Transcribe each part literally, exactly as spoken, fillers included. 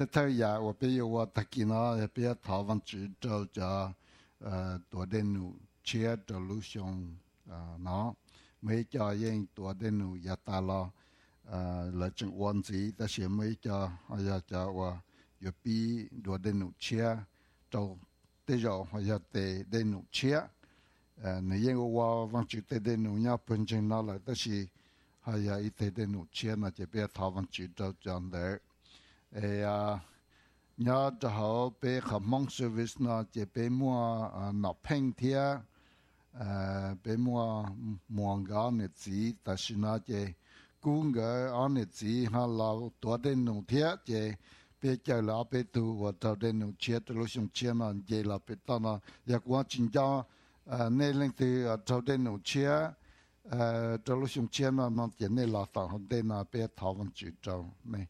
thời gian我比如我特见咯，别台湾主做咗誒多啲路車在路上啊，喏，每家人多啲路也大咯，誒嚟整灣子，但是每家我也就話要比多啲路車做啲咗我也地啲路車，誒你因為我往住啲啲路也本身攞嚟，但是係有一啲啲路車那就別台灣主做咗嚟。誒啊，nhớ cho họ bé khám mong service nó chỉ bé mua nọ phèn thia, bé mua mua cái này chỉ,但是nó chỉ cũng cái anh này chỉ họ lao tuổi đến nông thia chỉ bé chơi là bé tu và tàu đến nông chia từ lúc xong chia nó chỉ là bé tao nó, giờ qua chính cho nên lên từ tàu đến nông chia, từ lúc xong chia nó nó chỉ nên là tàu đến đến là bé thảo văn chữ trâu này.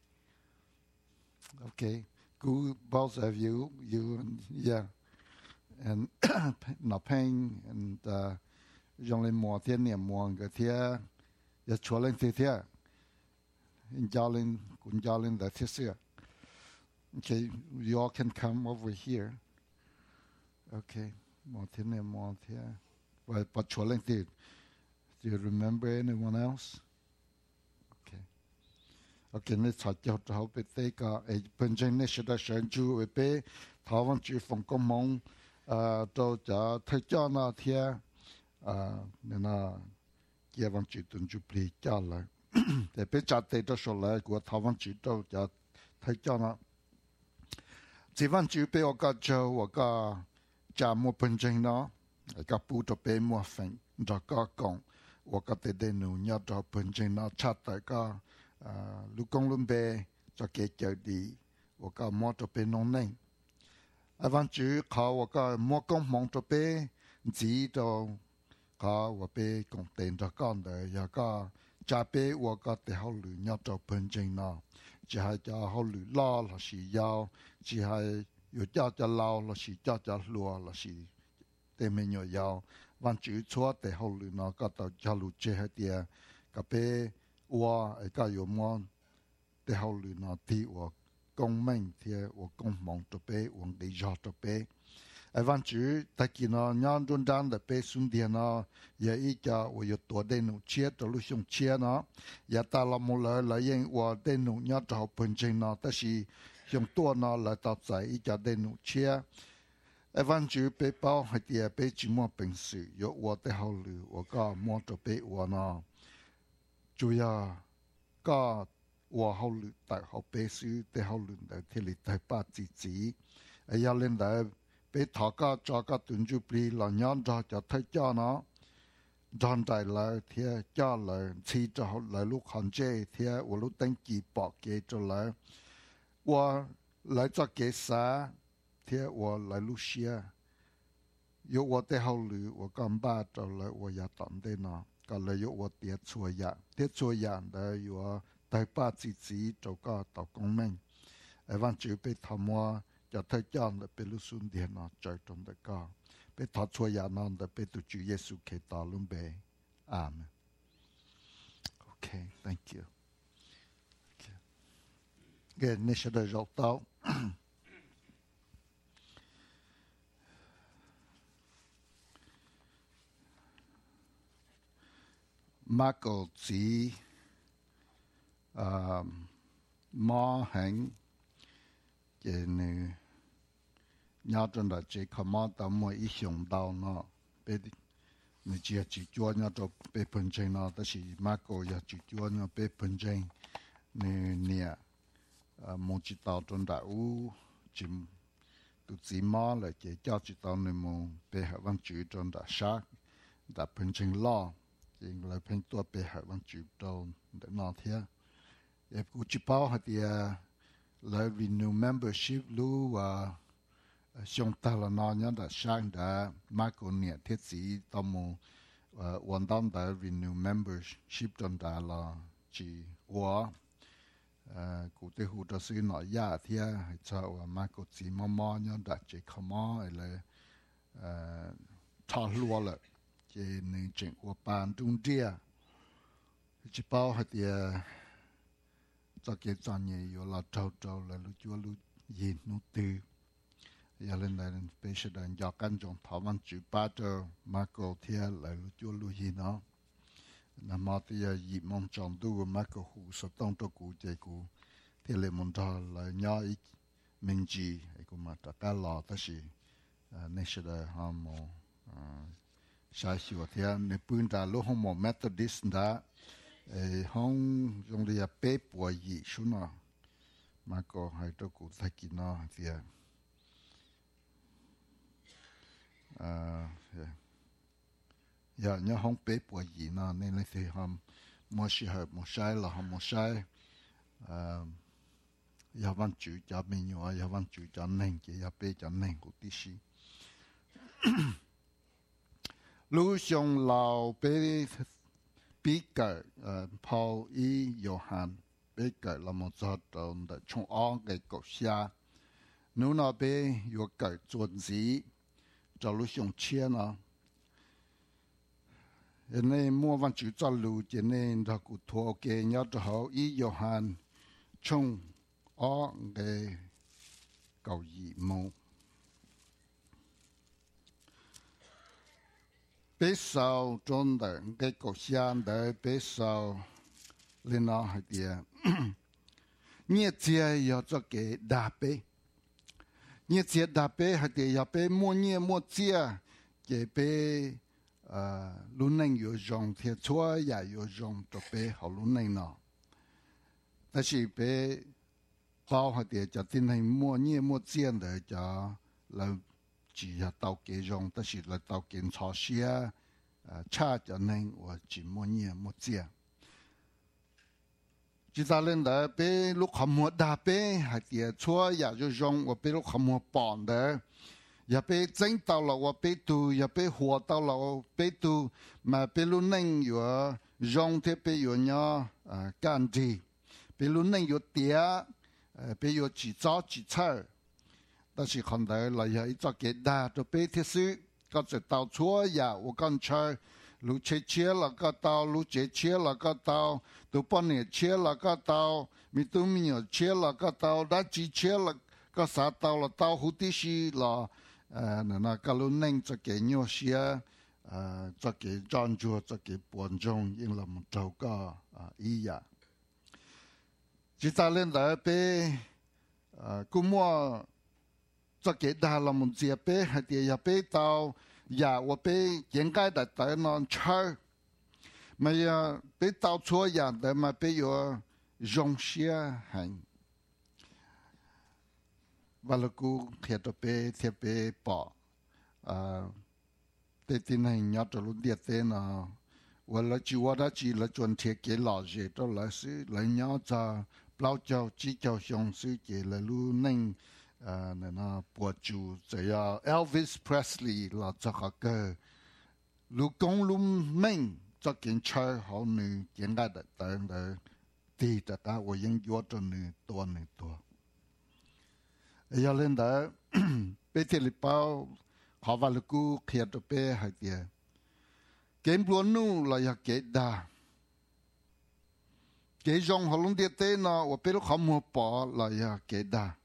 Okay, good, both of you, you, yeah, and not paying, and uh, only more than the more good here, you're trolling it here, in Jarlin, in Jarlin, that is here. Okay, you all can come over here. Okay, more than the more here. But, but trolling it, do you remember anyone else? Okay, nên thật cho họ biết thế cả, bên trên này sẽ đã sản chú về bé, thảo văn chú phòng công mong, à, cho cho thấy cho nó thì, à, nên là kia văn chú tuân chú bị cho lại, để bé chặt tay cho số lại của thảo văn chú cho cho thấy cho nó, chỉ văn chú bé ở cái chỗ ở cái cha mua bên trên nó, cái bút cho bé mua phèn, cho cái công, ở cái tên đền nụ nhớ cho bên trên nó chặt tại cái à lúc công lúc bé cho cái chơi đi, và cái mua cho bé nông nền, à văn chúเขาvà cái mua công mong cho bé chỉ choเขาvà bé công tiền cho con đời, và cái cha bé và cái để họ lựa nhớ cho bên trên nó, chỉ hay cho họ lựa lo là chỉ giao, chỉ hay有叫叫lao là chỉ叫叫lúa là chỉ để mình nhớ giao, văn chú chúa để họ lựa nó cái tàu cho lúa chơi hay địa, cái bé我而家有麼的後來那啲我公明啲我公忙做俾我理咗做俾，誒反主睇見那兩種單的俾兄弟那也一家我有多啲努切到路上切那，也打了冇來來因我啲努一就本身那，但是用多那來到在一家啲努切，誒反主俾包係啲俾住麼平時有我的後來我個麼做俾我那。主要個我後來大學背書的後來的天理第八節子，誒有領導俾大家做個斷住俾老娘做就睇咗咯，裝在來貼咗來黐咗來錄行啫貼我錄登記簿嘅咗來，我來做嘅啥貼我來錄寫，有我的後來我咁巴咗來我也當的咯。ก็เลยอยู่ว่าเตี้ยชัวยาเตี้ยชัวยาได้อยู่ว่าได้ป้าจีจีจก็ต่อกงเม่งไอ้วันจูไปทำว่าจะเทจอนได้ไปลุสุนเดียนอใจตรงได้ก็ไปทอดชัวยานอนได้ไปตุจูเยซูเคตาลุมเบอาเมน Okay, thank you. Okay. Good, นี่จะได้รู้ต่อมาโกจีมอแห่งเจนึยาจนได้เจขมาตามมวยอีชงดาวเนาะเป็นนี่เจียจีจวนยาจะเป็นพันเจเนาะแต่สิมาโกยาจีจวนยาเป็นพันเจนี่เนี่ยมงจิตาวจนได้อู้จิมตุจีมาเลยเจเจ้าจิตาวในมงเป็นหวันจูจนได้ชักได้พันเจล้อจริงเลยเพิ่งตัวไปหาวันจูบโดนเด็กนอเทียเอฟกูจิป้าหัดยาเลย renew membership รู้ว่าช่วงตลอดนอนยันแต่ช่างแต่มากุนเนี่ยเทียสีตอมูวันตั้งแต่ renew membership จนแต่ละจีว่ากูที่หูจะซื้อหน่อยยาเทียให้เจ้าว่ามากุจีมอมอยันแต่จีขมอเลยทอลัวเลยเจนึงจึงว่าปานตุงเดียจิเป้าหัดยา cho cái chọn nhẹ yo là trâu trâu là lúc chúa lúc gì nút tư giờ lên đây bây giờ đang do căn trong thảo văn chữ ba trâu mà cầu thiên là lúc chúa lúc gì nó nằm mà thì giờ dịp mong chọn tu mà cầu hủ sợ tông cho cụ chạy cụ thì lại muốn cho là nhỏ ít mình chỉ cũng mà tất cả lò tất gì nên sẽ là họ mò sai sửa thì nên bưng ra lúc họ mò Methodist đã không dùng để bế bùa gì xuống nó mà có hai đứa cụ thay kỳ nó thì à giờ nhớ không bế bùa gì nó nên là thì họ mua sĩ hợp mua sai là họ mua sai giờ văn chủ cho mình nhiều giờ văn chủ cho nên cái giờ bế cho nên của tí xí lúc xong lão bế bí cờ Paul y Johann bí cờ là một giáo đồng để trong ong cái quốc gia nếu nó bí yêu cờ chuẩn gì cho lúc xong chia nó nên mua văn chủ cho lưu cho nên là cụ thua cái nhớ cho họ y Johann trong ong cái cầu gì mong bây sau trong đó cái cuộc sống đó bây sau lên nó hay đi nhớ chia要做给大杯nhớ chia大杯hay đi要杯mua nhớ mua chia cái杯呃路能有用贴错也有用做杯好路能呢但是杯包hay đi cho tin hay mua nhớ mua chia để cho là chỉ là tàu kế dùng,但是là tàu kiểm tra xe, cha cho nên và chỉ mua nhiều mua tiền. Chỉ ta lên đó, bé lúc họ mua đa bé, hay là chua ya cho dùng, và bé lúc họ mua bòn đó, ya bé chân tàu là và bé tu, ya bé hoa tàu là bé tu, mà bé lúc nên có dùng thì bé có nhớ can gì, bé lúc nên có tiền, bé có chỉ cho chỉ chơi. 但是看到来有一只给大就被贴水，个只到错呀，我刚才路切切了个刀，路切切了个刀，都半年切了个刀，米都米有切了个刀，那几切了个啥刀了，刀蝴蝶丝了，呃，那那个路能只给牛些，呃，只给专注，只给观众，因了么周个啊一样。只在那那边，呃，古么？ cho cái đà là một dịp bé hay thì ya bé tao ya và bé hiện cái đã tới nó chơi mà ya bé tao chúa ya để mà bé yo dùng xe hành và lúc cũ thiệt cho bé thiệt bé bỏ à bé tin hành nhớ cho lúc điệt thế nào và là chỉว่าđã chỉ là chuẩn thiệt cái lò gì đó là sự là nhớ cho bao cho chỉ cho xong sự cái là lúc nên à nên là bộ chủ chỉ là Elvis Presley là cho họ cái lúc công lúc mình cho kiến chơi họ nữ kiến cái đặc tượng để đi tất cả và những yếu cho nữตัวnữตัวgiờ lên đó bây giờ lịch bao họ vào lúc cũ kia cho bé hay gì kiến buồn nu là ya kiến đa kiến trong họ luôn điệt thế nào và bé lúc họ mua bỏ là ya kiến đa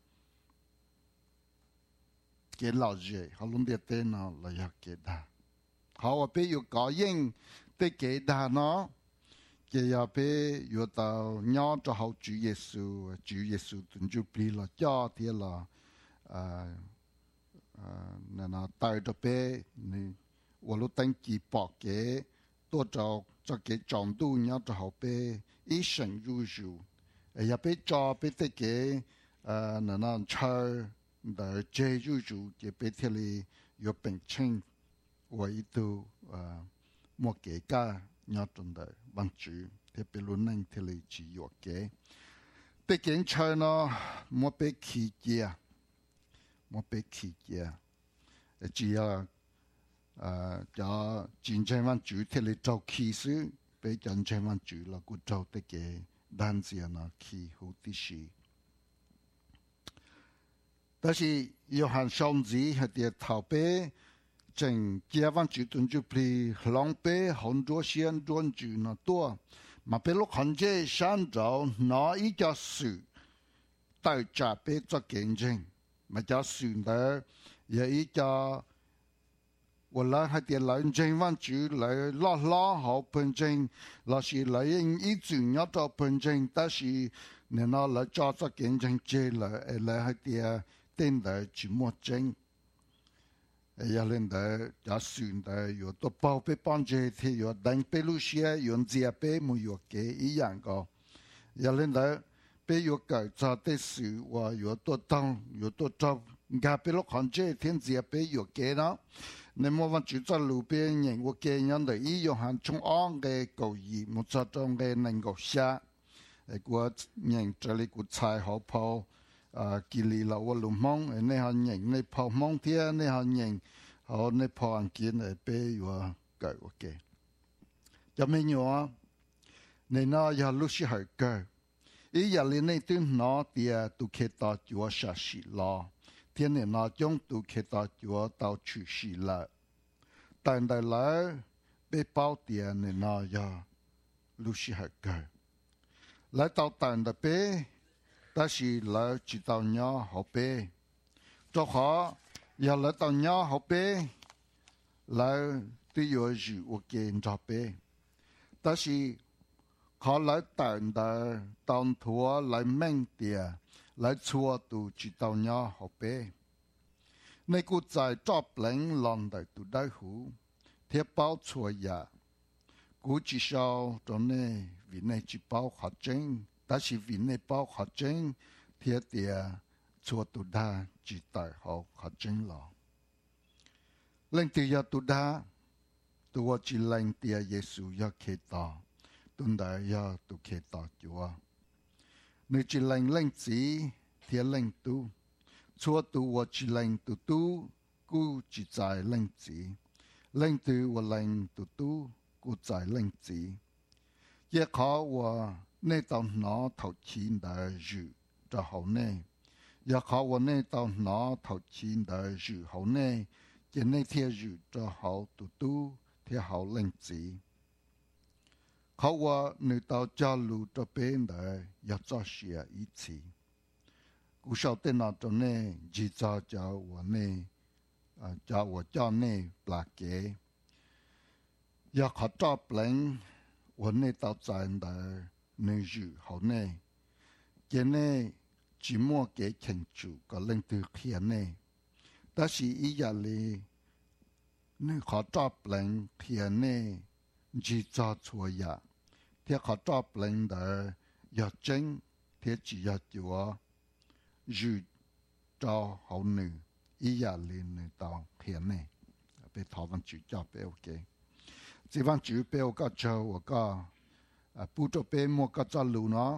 cái lão gì họ luôn biết tên nó là ya cái đa họ bây giờ có những cái cái đa nó cái ya bây giờ tao nhớ cho họ chủ Giêsu chủ Giêsu tuân chủ bị là cho thì là à à nên là tại đó bây nên và lúc đăng ký bỏ cái tôi cho cho cái trọng tu nhớ cho họ bây ý sinh入住ya bây cho bây cái cái à nên là chơi để chế入住嘅俾貼你有病情，為到啊莫幾家nhớ trong đời bằng chữ thì bị luôn nên thì lấy chỉយក嘅，畢竟chơi nó莫被氣嘅，莫被氣嘅，只要啊就戰爭番主thì lấy做氣勢，俾戰爭番主啦，佢做得嘅單字啊氣好啲事。 但是要喊雙子係啲頭杯，正結婚主動就俾兩杯很多先轉住那多， mà bên lúc hắn chế sáng trâu nó ý cho sự tại trả bê cho kiến trình mà cho sự đó giờ ý cho我来还得来正方主来拉拉好本正，那是来因一主要到本正，但是你那来抓着见证接来，来还得等来去摸正，也领得也算得有多宝贝帮助的，有等贝路些用这贝没有给一样个，也领得贝有改造的事，我有多当有多招，家贝路看这天这贝有给呢。nên mua văn chủ cho lũ bên những quốc gia nhân đời ý dùng hàng trung ong cái cầu gì một cho trong cái nền cầu xa của những trợ lý của tài họ phao kỳ lì là của lũ mong nên họ những này phao mong thế nên họ những họ nên phao ăn kiến để bê của cái ok cho mình nhớ nên nó giờ lúc sẽ hỏi cái ý giờ lên này tin nó thì tụ khi ta chúa sẽ xí lo thiên nhiên nó trong tụ khi ta chúa tao chủ xí lại tại đây là bê bao tiền nên nó giờ lúc sẽ hỏi cái lại tao tại đây bê ta chỉ là chỉ tao nhỏ học bê cho họ giờ lại tao nhỏ học bê lại tuy có gì ok cho bê ta chỉ họ lại tại đây tao thua lại mang tiền lại chua tụ chỉ tao nhỏ học bêในกูใจจอบเล่งลองได้ตุได้หูเทียบเป้าชัวยากูจีชาวตอนนี้วินัยจีเป้าขัดเจงแต่ชีวินัยเป้าขัดเจงเทียเตียชัวตุได้จีตายเขาขัดเจงหรอเล่งเตียตุได้ตัวจีเล่งเตียเยซูยาเคตาตุนได้ยาตุเคตาจัวในจีเล่งเล่งจีเทียเล่งตูchúa tu và chỉ lệnh tu tu,กูchỉ giải lệnh chỉ, lệnh tu và lệnh tu tu,กูgiải lệnh chỉ. Giờ khó và nơi tao nó thầu chín đã dự cho hậu nê, giờ khó và nơi tao nó thầu chín đã dự hậu nê, giờ nơi theo dự cho hậu tu tu, theo hậu lệnh chỉ. Khó và nơi tao cho lù cho bên đã giờ cho xìa ý chỉ. Cú sau tên nào cho nên chỉ cho cho我呢，啊，叫我叫呢拉给，要考照本，我呢到站的呢日后呢，今呢只莫给庆祝个领导天呢，但是一日里，呢考照本天呢，只做错呀，贴考照本的要真，贴只要做。dự cho hậu nữ ý giả lên nữ tàu hiện này bị thọ văn chữ cho bé ok chỉ văn chữ bé có cho và có bù cho bé mua có cho lù nó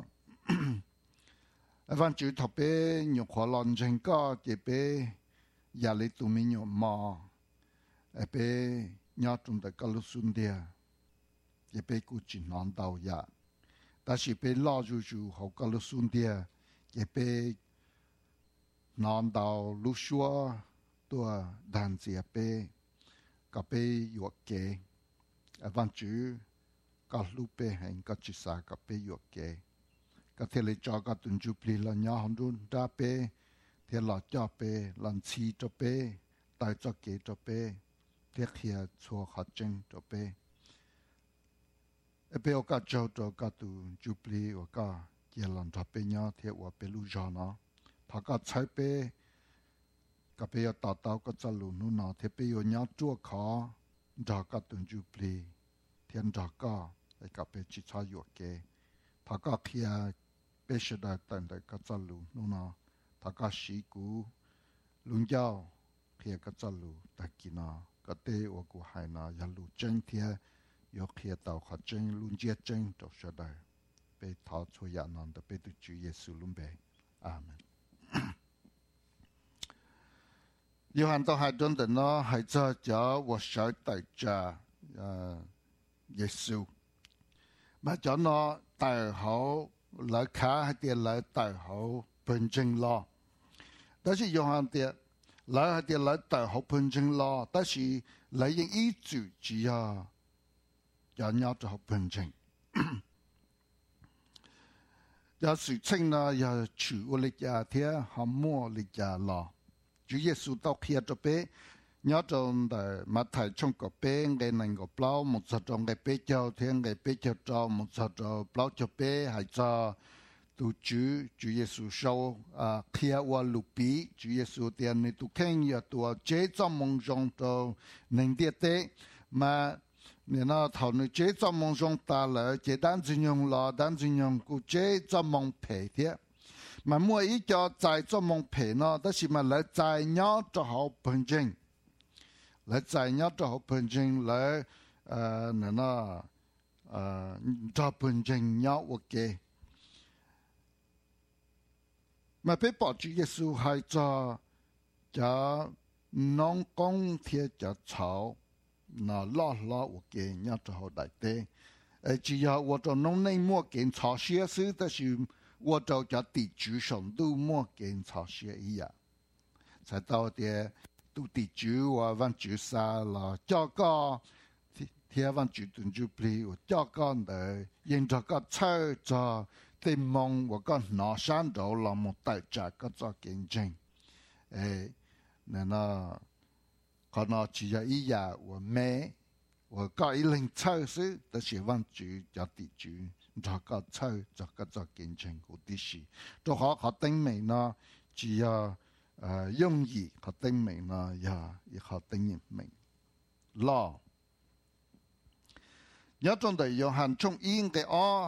văn chữ thọ bé nhiều khó lòng chân có chỉ bé giả lấy tụi mình nhiều mò bé nhớ trong đại các lúc xuân địa chỉ bé cũng chỉ nói đầu giả但是bé lo dù dù hậu các lúc xuân địa chỉ bé nón đầu lúc xưa tôi đàn dìa bê cả bê yuộc kế văn chữ cả lúc bê hành cả chữ sa cả bê yuộc kế cả thế lấy cho cả tuần chụp lì là nhau hòn đun ra bê thế là cho bê lần chi cho bê tại cho kế cho bê thế kia cho hạt chân cho bê bê ở cả châu cho cả tuần chụp lì ở cả kia lần cho bê nhau thế ở bê lu gió nó thà cả trái bê cả bê tao tao có cho lù nu nọ thế bê nhớ chua khó trả cả tuần chụp lì thiên trả cả để cả bê chỉ cho yuộc kế thà cả kia bê sẽ đại tận để cả cho lù nu nọ thà cả sĩ cú lùng giao kia cả cho lù tại kia nọ cả tê ở của hai nọ ya lù chân thia yuộc kia tao khó chân lùng chia chân cho sẽ đại bê thọ cho ya nọ để bê tu chữ Giêsu lùng bê amen. Yêu hành tao hai tuần đến nó hãy cho cho我sợ tại cha Giêsu mà cho nó tại hậu lại khá hay tiền lại tại hậu bình chứng lo đó là yêu hành tiền lại hay tiền lại tại hậu bình chứng lo đó là lại những ý chủ chỉ là cho nhau cho hậu bình chứng giờ sự tranh là giờ chủ lịch giả thế họ mua lịch giả lò Chúa Giêsu tao kia cho bé nhớ trong đời mà thầy trong cái bé ngày này có bao một số trong cái bé cho thế ngày bé cho cho một số trong bao cho bé hay cho tu Chúa Chúa Giêsu sau à kia qua lục bí Chúa Giêsu tiền này tu khen ya tu chế trong mong trong cho nên địa tế mà nên là thầu này chế trong mong trong ta là chế单纯用了单纯用古chế trong mong培的mà mua ý cho tại trong mong培nó đó là mà lại tại nhớ cho họ bình thường lại tại nhớ cho họ bình thường lại ờ nên là ờ cho bình thường nhớ ok mà bé bỏ Chúa Giêsu hay cho cho nông công thiệt cho cháu nó lo lo ok nhớ cho họ đại tế ờ chỉ要我做农内莫给草些事但是我做叫地主上都莫给草些一样才到的都地主我问主啥了叫个天问主顿就不我叫个的因着个菜着Thì mong và con nó sáng độ là một tài trợ có cho kiến trình. Ê, nên là có nó chỉ là ý giả và mẹ và có ý linh chơi sư ta sẽ văn chủ cho tỷ chủ cho có chơi cho có cho kiến trình của tỷ sĩ. Cho họ họ tính mình nó chỉ là dùng gì họ tính mình nó là họ tính mình. Lo. Nhớ trong đời yêu hành trong yên cái ó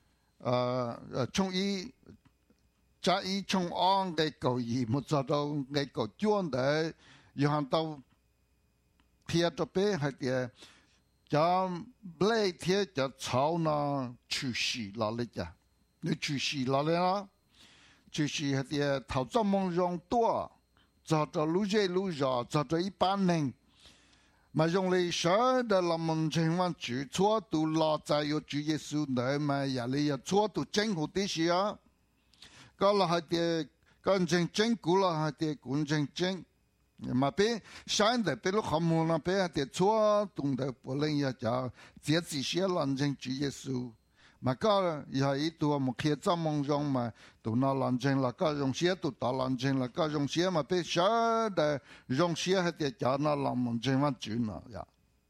ờ trong ý cha ý trong on cái cầu gì một giờ đâu cái cầu chuông để yêu hàng tàu thiệt cho bé hay là cho lấy thiệt cho cháu nó chủ sĩ là lấy cha nếu chủ sĩ là lấy nó chủ sĩ hay là thảo trong mong rong tua cho cho lũ dê lũ giò cho cho一般人mà dùng lý sở để làm một情况主错都落在有主耶穌內嘛，也你也錯都政府的事啊，個啦係啲乾淨政府啦係啲乾淨政，mà bé sáng để bé lúc họ mua là bé係啲錯懂得不能也叫這這些人正主耶穌。mà có giờ ý tôi một khi trong mong rong mà tụi nó làm chuyện là có rong xía tụi nó làm chuyện là có rong xía mà biết sợ để rong xía hay để cho nó làm một chuyện mà chuyện nó ya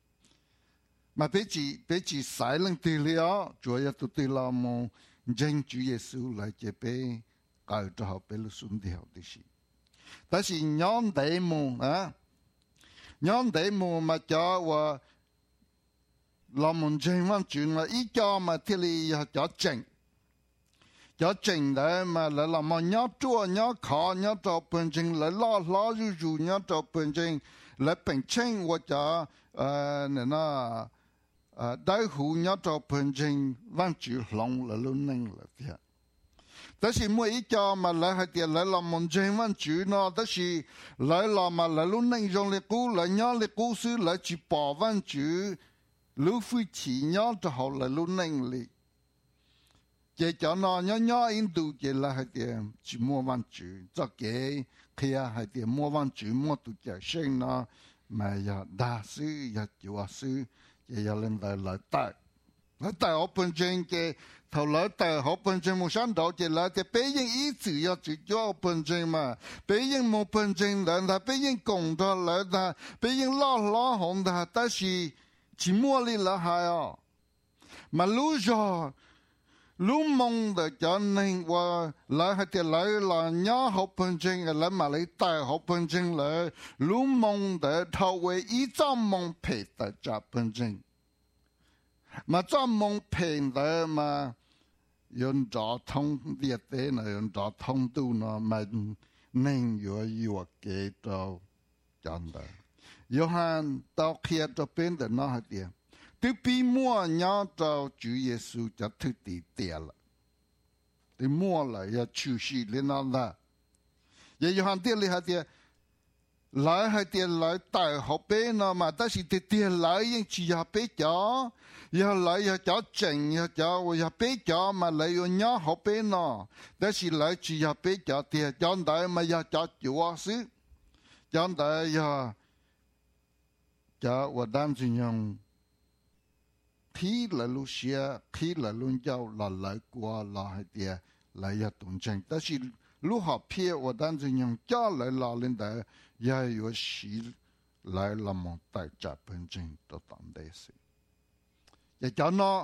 mà biết chỉ biết chỉ sai lưng từ liệu chủ yếu tụi tôi làm một chuyện Chúa Giêsu lại chỉ biết cái cho họ biết lúc xuân theo đi gì, đó là nhóm đại mù à nhóm đại mù mà cho và làm một chuyện văn chuyện là ý cho mà thì là cho chỉnh cho chỉnh đấy mà lại làm một nhớ chua nhớ khó nhớ cho bên trên lại lo lo rủ rủ nhớ cho bên trên lại bên trên và cho ờ nên là ờ đại hữu nhớ cho bên trên văn chuyện lòng là luôn nên là thế. Đó là mỗi ý cho mà lại hay thì lại làm một chuyện văn chuyện nó đó là lại làm mà lại luôn nên trong lịch cũ lại nhớ lịch cũ xứ lại chỉ bỏ văn chuyện lúc phi chỉ nhớ cho họ là lúc nâng lì chỉ cho nó nhớ nhớ in tu chỉ là hai tiền chỉ mua văn chữ cho cái kia hai tiền mua văn chữ mua tu chỉ sinh nó mà giờ đa sư giờ chùa sư giờ lên lại lại tại lại tại ở bên trên cái thầu lại tại ở bên trên một sáng đó chỉ là cái bây giờ ý chỉ要chỉ cho bên trên mà bây giờ một bên trên là là bây giờ công đó là là bây giờ lo lo hồng đó但是chỉ mua đi là hay à, mà lú giờ lú mong để cho nên và lại hay thì lại là nhớ học bên trên lại mà lại tại học bên trên lại lú mong để thâu về ý trong mong phải tại trả bên trên, mà trong mong phải để mà用交通địa tế này用交通度呢mà nên有有给到真的。Yohan tao kia cho bên để nó hết tiền, từ bi mua nhớ cho Chúa Giêsu cho thực tế tiền là, từ mua là ya chủ sĩ lên nó là, ya Yohan tiền lại hết tiền, lại hết tiền lại tại học bên nó mà ta chỉ tiền lại những chỉ học bên cho, ya lại ya cho chỉnh ya cho ya bên cho mà lại yo nhớ học bên nó, ta chỉ lại chỉ học bên cho tiền cho đại mà ya cho Chúa xứ, cho đại ya cho và đam trình用 khi là lúc xưa khi là luôn giao là lại qua là hay địa 来也东正，但是如何撇我当时用家来老人的也有时来那么大家本正都当的是，也讲呢，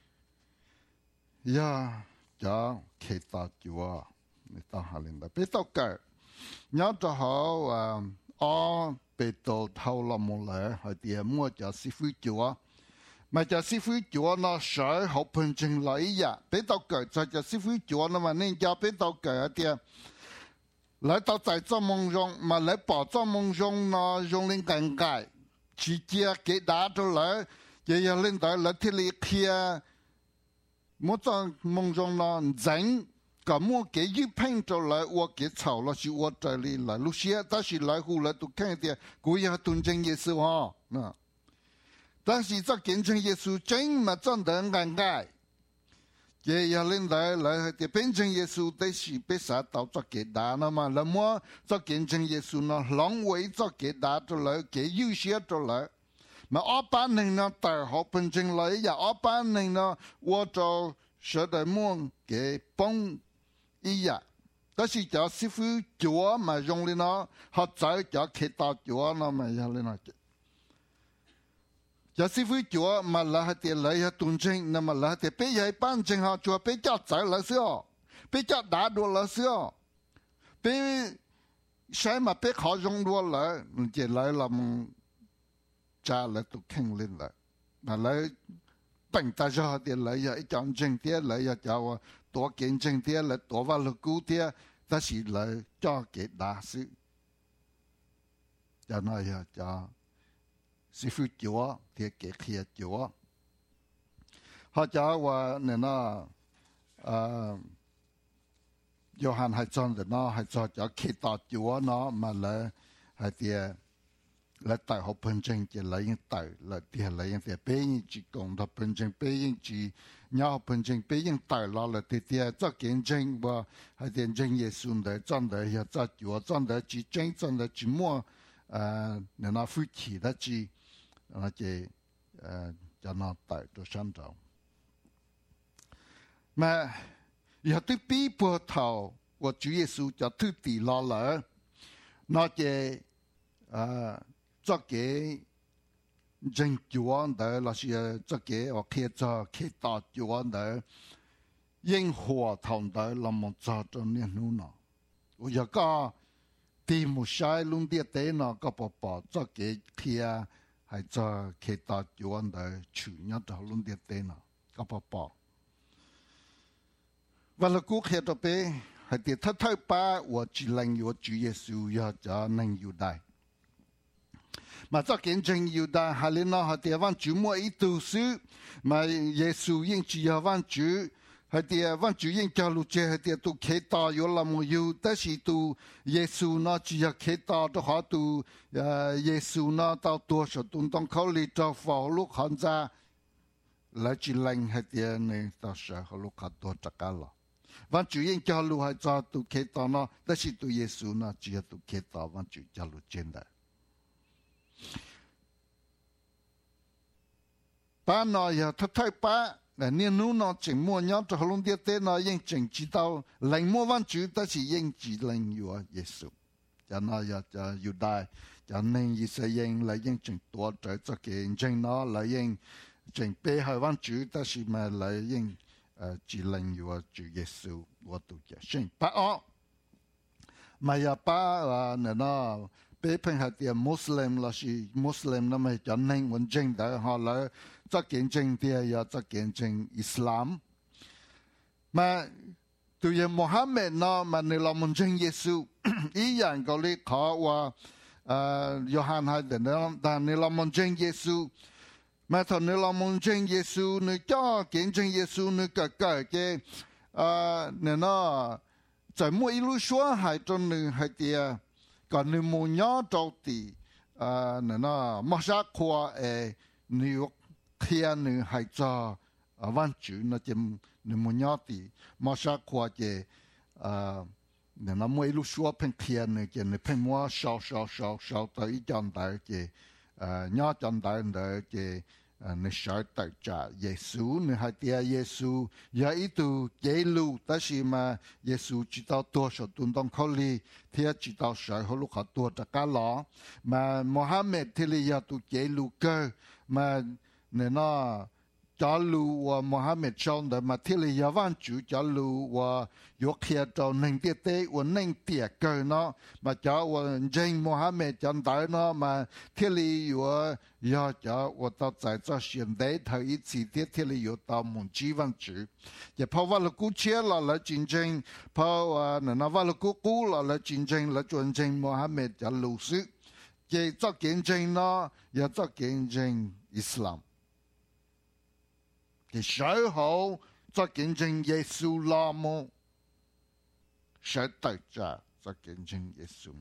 呀，讲开大酒啊，你当下人的别到个，你就好啊，哦，别到头那么来，还点么叫师傅酒啊。mà cho sư phụ chúa nó sợ học phần trình lợi ya bé tao cởi cho cho sư phụ chúa nó mà nên cho bé tao cởi ở kia lại tao tại cho mong rong mà lại bỏ cho mong rong nó rong lên càng cài chỉ chia cái đá cho lại giờ giờ lên tới lại thiết lý kia muốn cho mong rong nó dành cả mua cái dư phanh cho lại uo cái草了是uo这里来路些但是来户来都看见古也tun真也是哈那。但是这见证耶稣真嘛真的尴尬，也要领来来的变成耶稣的是被杀到这给打了嘛？那么这见证耶稣呢，浪为这给打出来，给有些出来，嘛二班人呢带好变成来呀，二班人呢我就说的么给帮一样，但是叫师傅教嘛用的呢，好在叫开大教呢嘛要的呢。giờ sư phụ chúa mà là tiền lấy tuần trình nằm mà là tiền bây giờ ban trình họ chúa bây giờ giải là sao bây giờ đã đua là sao bây sai mà bây họ dùng đua là chỉ lấy làm cha là tụ khen lên lại mà lấy bệnh ta cho tiền lấy giờ chọn trình tiền lấy giờ cho tổ kiến trình tiền lấy tổ vào lực cứu tiền ta chỉ lấy cho cái đa sự cho nói giờ cho sư phụ chúa thì cái kia chúa họ choว่าเนี่ยนะเอ่อ Johann ให้จอนแต่นะให้จอนจะคิดต่อchúa nó mà là ให้เตียlà tại họ phân tranh chỉ là những tại là tia là những tia bé những chỉ cộng đồng phân tranh bé những chỉ nhau phân tranh bé những tại là là tia tia cho kiến tranh và hay kiến tranh Giêsu để chọn để hiện cho chúa chọn để chỉ tranh chọn để chỉ mua à nên nó phụ chỉ đó chỉ nó chỉ cho nó tại cho sáng tạo mà giờ tôi bí bờ thầu của Chúa Giêsu cho thứ tỷ lo lỡ nó chỉ à cho cái dân chúa đó là sự cho cái ở kia cho cái tàu chúa đó yên hòa thòng đó là một trò trong niên nu nó bây giờ có tìm một sai luôn địa tế nó có bỏ bỏ cho cái kia hay cho cái tàu chúa đó chủ nhớ cho luôn địa tế nó có bỏ bỏ và là cuộc hiện tại bây hay thì thất thất ba của chỉ lành của Chúa Giêsu giờ cho nên yêu đại mà cho kiến证犹大哈利那哈地方主莫一读书，嘛耶稣应只要方主，哈地方主应教路这哈地都开导有那么有，但是都耶稣那只要开导的话都呃耶稣那到多少都当考虑到法律看在，来只令哈地呢到时候路看多这个了。方主应教路还早都开导那，但是都耶稣那只要都开导方主教路真的。ba nói giờ thất thay ba là niên nu nó chỉ mua nhau cho hôm địa tế nó yên chỉnh chỉ tao lệnh mua văn chữ ta chỉ yên chỉ lệnh yêu Giêsu cho nó giờ cho yêu đại cho nên ý sẽ yên là yên chỉnh tổ trợ cho cái chỉnh nó là yên chỉnh bê hai văn chữ ta chỉ mà là yên chỉ lệnh yêu Chúa Giêsu của tôi cho xin ba ó mà giờ ba là nó bé phần hạt tiền Muslim là gì Muslim nó mới cho nên muốn chỉnh đó họ là cho kiến chứng thì ya cho kiến chứng Islam mà từ giờ Muhammad nó mà người làm muốn chứng Giêsu ý dạng có lý khó và Johann hai đến đó ta người làm muốn chứng Giêsu mà thằng người làm muốn chứng Giêsu người cho kiến chứng Giêsu người cả cả cái người nó在每一路说还中呢还的còn người muốn nhớ trâu thì người nó mất sát khoa ở New York khi nữ hay cho văn chữ nó chỉ nữ muốn nhớ thì mà sao qua cái nữ nó mới lúc xưa phèn khi nữ cái nữ phèn mua sau sau sau sau tới chọn đại cái nhớ chọn đại đại cái nên sợ tại trả Giêsu nên hai tia Giêsu giờ ít tu dễ lu ta chỉ mà Giêsu chỉ tao tua số tuần đông kholi thì chỉ tao sợ họ lúc họ tua trả cá lỏ mà Mohammed thì là giờ tu dễ lu cơ mà nên nó cho lu và Mohammed trong đó mà thì là giờ văn chủ cho lu và yok kia cho nên tiệt tế và nên tiệt cơ nó mà cho và chính Mohammed trong đó nó mà thì là và giờ cho và tao tại cho hiện đại thời ít chi tiết thì là giờ tao muốn chỉ văn chủ giờ phao vào lúc chia là là chiến tranh phao và nó vào lúc cũ là là chiến tranh là chiến tranh Mohammed cho lu sự giờ cho chiến tranh nó giờ cho chiến tranh Islam thì sở hữu cho kiến chứng Giêsu la mô sẽ tài trả cho kiến chứng Giêsu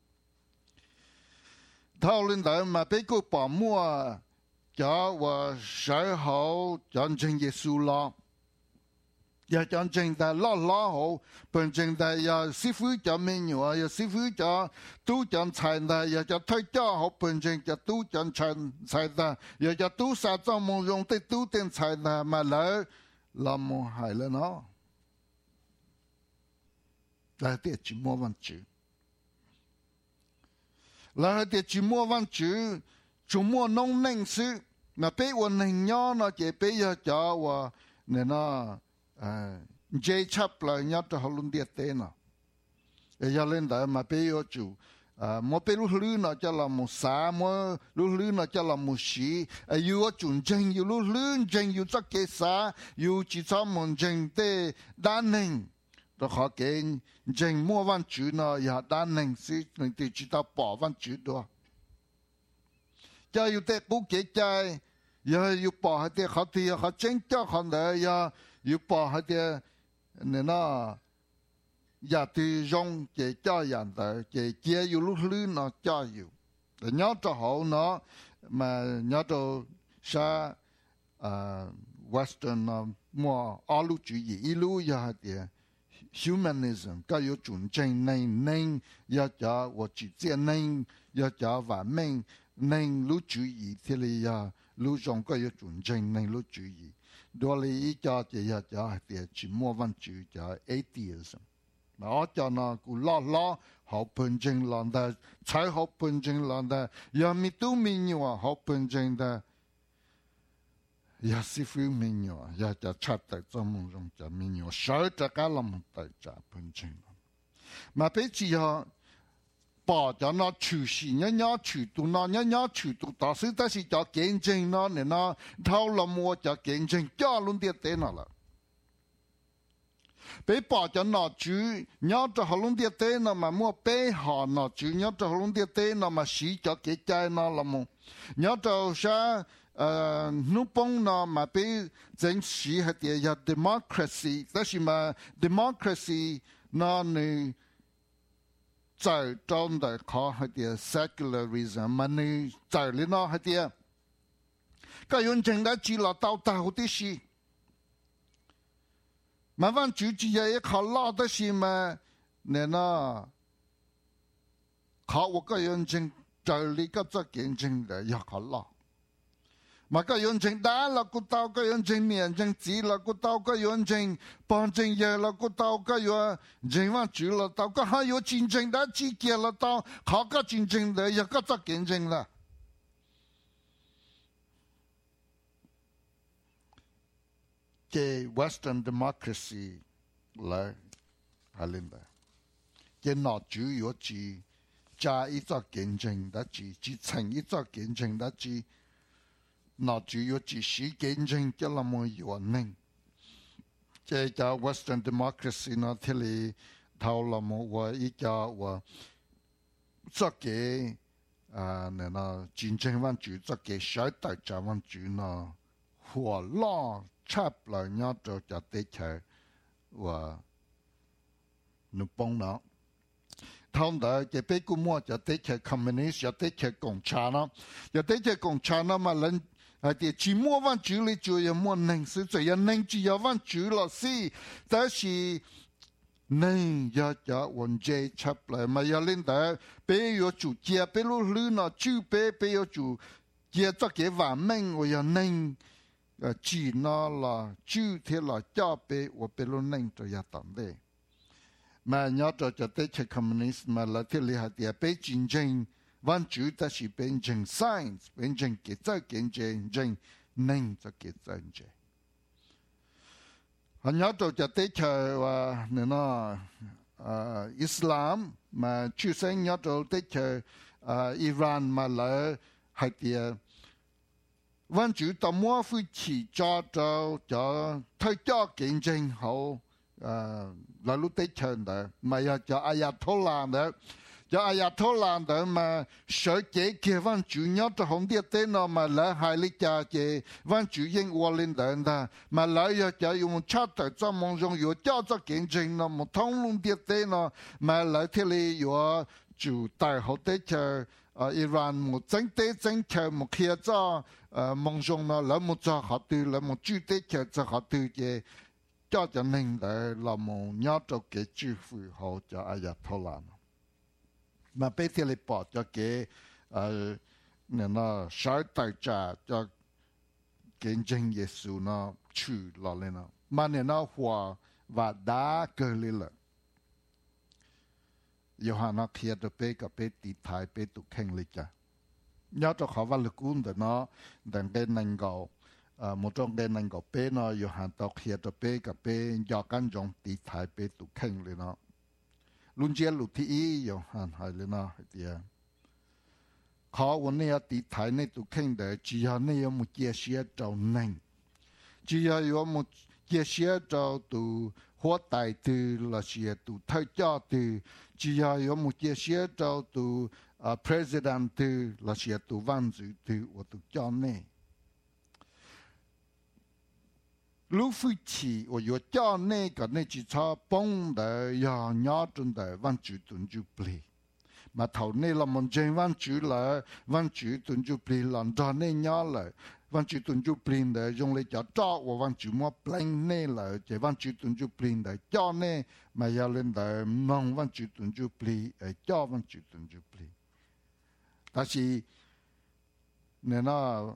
thao lên đó mà bây giờ bỏ mua cho và sở hữu cho chứng Giêsu la giờ cho chứng ta la la hậu bên chứng ta giờ sư phụ cho mình nhiều giờ sư phụ cho tu cho财ta giờ cho thay cho hậu bên chứng cho tu cho财财ta giờ cho tu sa trong mong dùng tới tu tiền财ta mà lỡ làm một hại lên nó là để chỉ mua văn chữ là để chỉ mua văn chữ chúng mua nông nền sự mà bây giờ nền nhỏ nó chỉ bây giờ cho và nên nó dễ chấp lại nhớ cho họ luôn điệt tên nào, giờ lên đó mà bây giờ chủ, mỗi bây lúc lư nó cho là một xã, mỗi lúc lư nó cho là một sĩ, yêu chuẩn chính, yêu lúc lư chính, yêu chắc cái xã, yêu chỉ cho một chính để đa năng, rồi họ cái chính mua văn chữ nó, giờ đa năng sĩ, mình thì chỉ ta bỏ văn chữ đó, cho yêu để cố kế trái, giờ yêu bỏ hết thì họ thì họ chính cho họ đấy giờ yêu bỏ hết thì nên nó giờ thì dùng cái cho nhận tới cái kia yêu lúc lư nó cho yêu để nhớ cho họ nó mà nhớ cho sa Western nó mua alu chủ义一路要的 humanism ก็有准正能能要叫我只见能要叫完美能路主义这里要路上ก็有准正能路主义多了一家就要叫的去莫忘记叫 atheism 我叫那古老老好本正浪的才好本正浪的要米都米有啊好本正的要师傅米有啊要叫插在这么中叫米有少这个那么大叫本正了嘛别只要把叫那出息人家出度那人家出度但是但是叫见证那你那头了么叫见证家轮的在那了被把叫那主鸟着好龙的在那嘛么被下那主鸟着好龙的在那嘛是叫给在那了么鸟着啥呃努崩那嘛被真是还得要 democracy 但是嘛 democracy 那你在中的考还得 secularism 嘛你在里那还得个用真的记了到到的是麻烦主持人也考老的是嘛？那那考我个认证，这里个做认证的也考老。mà cái nhận chứng đã là cô tao cái nhận chứng miễn chứng chỉ là cô tao cái nhận chứng bằng chứng giờ là cô tao cái nhận chứng văn chủ là tao cái hai có chính chứng đã chỉ kia là tao họ cái chính chứng đấy giờ cái chắc nhận chứng là cái Western democracy là hay lên đấy cái nó chủ yếu chỉ加一个见证的只只成一个见证的只那主要只是见证叫那么原命这个 Western democracy 呢这里头那么我一家我这个啊那那竞争完主这个小大家完主呢火浪插了人就就得起我你帮了thông đó cái bé cũng mua cho tới cái communist cho tới cái cộng sản nó cho tới cái cộng sản nó mà lần à thì chỉ mua văn chữ là chủ yếu mua năng sử dụng ya năng chỉ ya văn chữ là gì đó là năng ya ya vấn đề chấp lại mà ya lên đó bé yo chủ chia bé lu lu nó chữ bé bé yo chủ chia cho cái vạn mình của nhà nên chỉ nó là chú thế là cho bé và bé luôn nên cho nhà tạm đây mà nhớ cho cho tới chế communist mà là thế là hạt địa bé chiến tranh văn chủ ta chỉ bên tranh science bên tranh cái cái cái tranh nên cho cái tranh họ nhớ cho cho tới chế và nên nó Islam mà chú sinh nhớ cho tới chế Iran mà là hạt địa văn chủ ta mua phi chỉ cho cho cho thay cho kinh doanh hậu là lúc tới chân đó mà giờ cho Ayatollah đó cho Ayatollah đó mà sở chế kia văn chủ nhớ cho không biết tên nào mà lại hai lý cha chế văn chủ yên qua lên đó đó mà lại giờ cho dùng chat ở trong mong dùng有叫做kinh doanh nó một thông luôn biết tên nào mà lại thế này有chủ đại học tới chờ Iran một chính tế chính chờ một kia cho mong dùng nó lại một cho họ từ lại một chủ tế chờ cho họ từ chế cho cho nên là là một nhớ cho cái chữ phụ hộ cho Ayatollah mà bây giờ lại bỏ cho cái nên nó sai tài trả cho kinh doanh Giêsu nó chữ lo lên nó mà nên nó hòa và đá cơ lên了Yohana kia được bé cái bé đi thái bé tụ khen lên cha nhớ cho họ vào lực quân đó nó đằng cái năng cầu một trong cái năng cầu bé nó Yohana kia được bé cái bé do căn trong đi thái bé tụ khen lên nó luôn chia lụt thì Yohana hay lên nó thì họวันนี้đi thái này tụ khen để chỉ là này có một chia sẻ cho năng chỉ là có một chia sẻ cho tụ hóa đại từ là chia tụ thay cho từ chỉ là có một chia sẻ cho tụ president từ là chia tụ văn chủ từ và tụ cho này lúc phi chỉ và có cho này cái này chỉ cho bông để ya nhớ trong để văn chủ tuân chủ bì mà thầu này là một chuyện văn chủ là văn chủ tuân chủ bì làm cho này nhớ lại văn chủ tuân chủ bì để dùng để cho cho và văn chủ mua plain này là chỉ văn chủ tuân chủ bì để cho này mà ya lên để mong văn chủ tuân chủ bì để cho văn chủ tuân chủ bì但是nên nó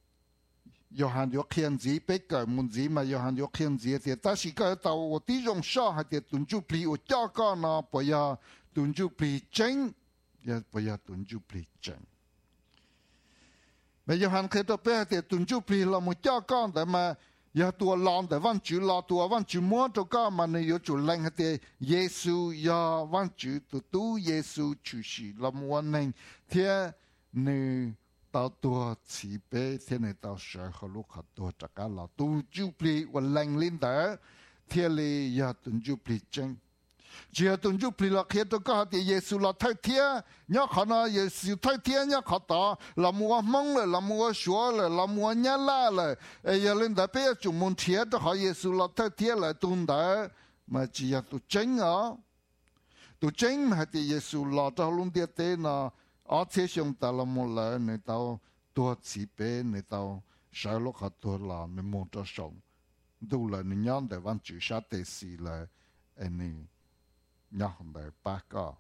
Yohan有限制，比较门子嘛，Yohan有限制的，但是个到我这种少还得蹲住不我价格呢，不要蹲住不真，也不要蹲住不真。mà Yohan khi đó bé thì tuân chú bì là một cha con để mà ya tua lòng để văn chủ lo tua văn chủ mua cho cả mà này有主领的耶稣ya văn chủ tu tu耶稣出世了么能天你到多慈悲天你到社和路可多这个了tu chú bì và lãnh linh đó thiên lý ya tuân chú bì chân chỉ là tuân chú bì là khi đó có thì耶稣là thay thiên nhớ khả năng耶稣thay thiên nhớ khả đó là mua mong là là mua xóa là là mua nhá la là ấy giờ lên đó bây giờ chúng muốn thiệt đó họ耶稣là thay thiên là tuân đó mà chỉ là tu chân à tu chân mà thì耶稣là cho luôn địa thế nó ở thế xong ta là một lời người ta tua chỉ bé người ta sai lúc họ tua là mình muốn cho sống đủ là người nhớ để văn chủ sát tế sĩ là anh nhớ không để ba có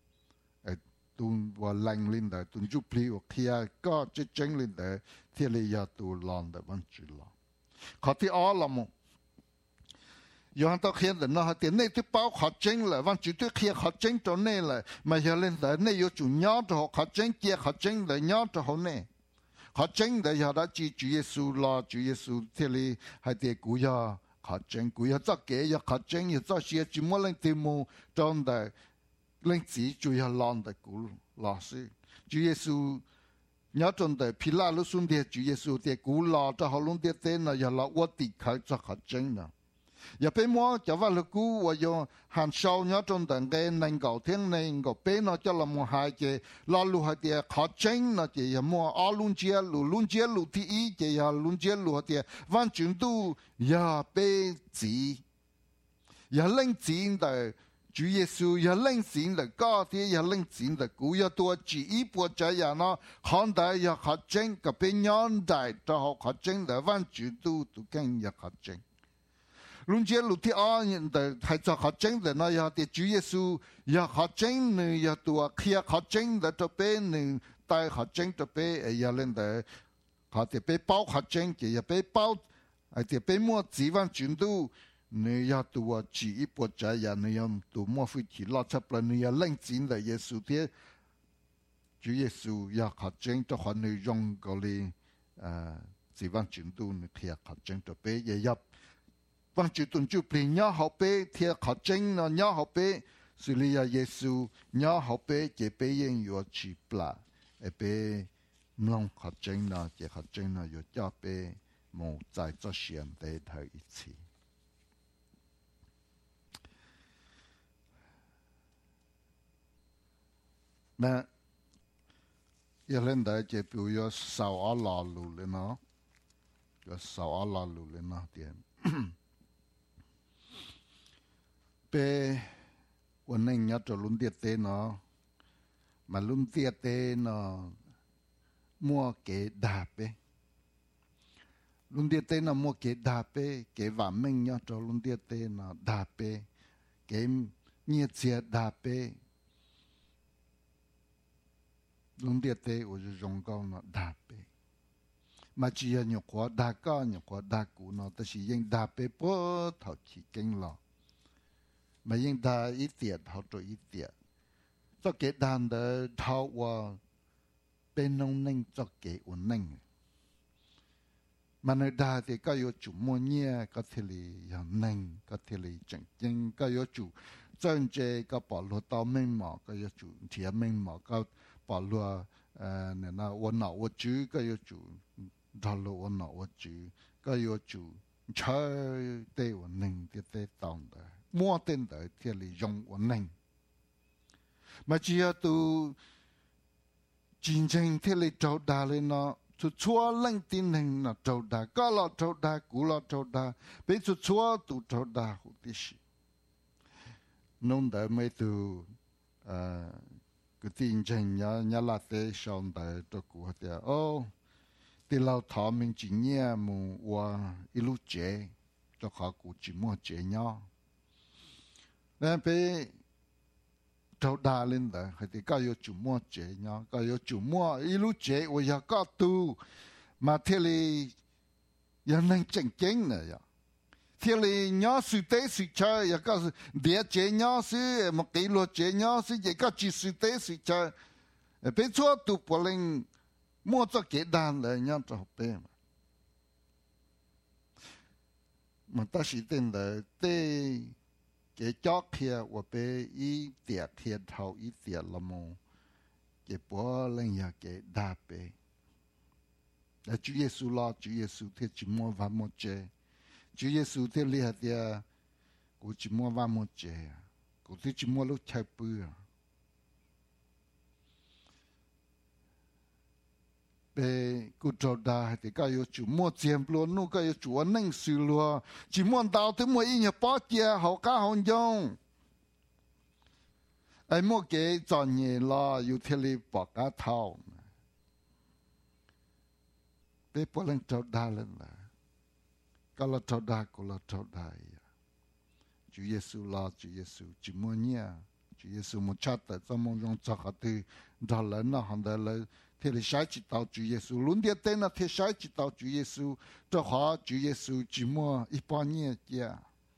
tuân và lành lên để tuân giúp lý và kia có chế tranh lên để thiết lý ya tu lòng để văn chủ lòng khó thì ở là một有很多现在那点那就包考证了，往绝对去考证到那了，嘛要人的那有主要的考证接考证的要的好呢，考证的要他记主耶稣啦，主耶稣这里还得古要考证，古要做给要考证，要做些什么人题目装的，人自主要浪的古老师，主耶稣。nhớ trong đời phi la lúc xuống địa chủ Giêsu địa cũ lò cho họ luôn địa tên là giờ là uất tị khởi cho họ chân nào giờ bé mua cho vào lúc cũ và giờ hàng sau nhớ trong đời cái nền cầu thiên nền cầu bé nó cho là một hai cái lo lu hai địa họ chân nó chỉ giờ mua ở luôn chia lu luôn chia lu thì ý chỉ giờ luôn chia lu địa văn chuyển tu giờ bé chỉ giờ lên chỉ đời主耶稣也领先了，高铁也领先了，古要多指一波这样呢，汉代也学精，个别年代都好学精的，万主都都更也学精。论这路ที่อ่าน的还在学精的那要的主耶稣也学精呢，也多，也学精的这边呢，带学精这边也领的 họ thì bị bao hạt chân thì bị bao thì bị mua chỉ văn chuyển tu你要读只一波仔呀，你要读莫非提拉出来，你要冷静的耶稣的，主耶稣要考证的话，你用个哩呃，只往进度你贴考证的呗，也要往进度就变鸟好呗，贴考证呢鸟好呗，所以呀耶稣鸟好呗，也别人要去不啦，也别唔弄考证呢，也考证呢要叫别冇在做选的头一次。那一lần đấy chỉ biểu yo sau ở lò lù lên nó, yo sau ở lò lù lên nó tiền. Pe quân nên nhớ cho luôn tiệt tế nó, mà luôn tiệt tế nó mua cái đạp pe, luôn tiệt tế nó mua cái đạp pe, cái vả mình nhớ cho luôn tiệt tế nó đạp pe, cái nhiệt chiết đạp pe. Luôn địa tế ở trong cao nó đạp bê, mà chỉ là nhiều quá đa cao nhiều quá đa cũ nó,แต่是ยังđạp bê bớt thảo chỉ kinh lo, màยังđa ít tiệt thảo cho ít tiệt, cho cái đàn đó thảo qua bên nông ninh cho cái ổn ninh, mà nơi đa thì có yếu chủ mua nhẹ có thể là ninh có thể là chẳng chính có yếu chủ chân chế có bỏ lúa tao minh mỏ có yếu chủ thiệt minh mỏ có bỏ lúa nè na uốn nọ uốn chữ có yếu chủ đào lúa uốn nọ uốn chữ có yếu chủ chơi tê uốn ninh thì tê tòng đó mua tên đó thì là dùng uốn ninh mà chỉ là tu chiến tranh thì là trâu đà lên nó chú chúa lệnh tin hình là trâu đà có là trâu đà cũ là trâu đà bây chú chúa tu trâu đà hữu tí sĩ nông đời mấy tu cái tin tranh nhá nhá là thế xong đời cho cụ thì ô thì lâu thọ mình chỉ nghe mù qua ilu chế cho họ cụ chỉ mua chế nhau nên bây trâu đà lên đó thì có yếu chủ mua chế nhau có yếu chủ mua ilu chế và yếu có tu mà thế là yếu nên chân chính nữa thế là nhỏ sự tế sự chơi yếu có địa chế nhỏ sự một cái luật chế nhỏ sự yếu có chỉ sự tế sự chơi bây giờ tu bỏ lên mua cho cái đàn là nhỏ cho học bê mà mà ta chỉ tên là tế cái chó kia và bé ý tiệt thiệt thầu ý tiệt là mồ cái bỏ lên nhà cái đa bé là Chúa Giêsu lo Chúa Giêsu thì chỉ mua và mua chế Chúa Giêsu thì liệt thì cũng chỉ mua và mua chế cũng thì chỉ mua lúc chạy bự bé cụ trâu đà thì có yếu chủ mua tiền luôn nu có yếu chủ ăn nâng sự luôn chỉ muốn đào tới mua ít nhiều bao tiền hậu cá hậu dùng ai mua cái chọn nhẹ lo yếu thế li bỏ cá thau bé bỏ lên trâu đà lên là có là trâu đà có là trâu đà Chúa Giêsu lo Chúa Giêsu chỉ mua nhẹ Chúa Giêsu một chát tại trong mong trong cho họ từ đó lên nó hàng đó là thế là sai chỉ đạo Chúa Giêsu luôn địa tên là thế sai chỉ đạo Chúa Giêsu cho họ Chúa Giêsu chỉ mua ít bao nhiêu kia